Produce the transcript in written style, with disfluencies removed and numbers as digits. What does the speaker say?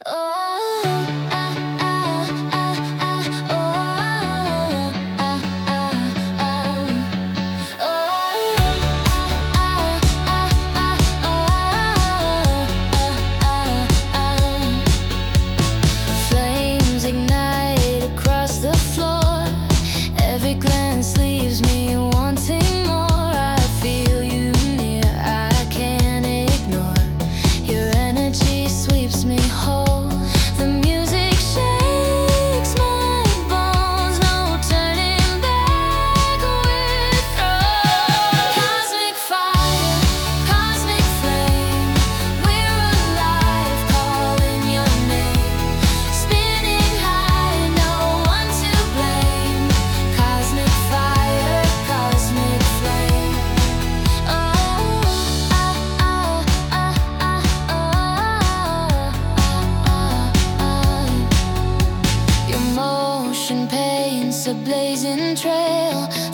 Flames ignite across the floor. Every glance leaves me wanting more. I feel you near, I can't ignore. Your energy sweeps me whole. The music shakes my bones. No turning back, we're thrown. Cosmic fire, cosmic flame. We're alive, calling your name. Spinning high, no one to blame. Cosmic fire, cosmic flame. Your motion paints a blazing trail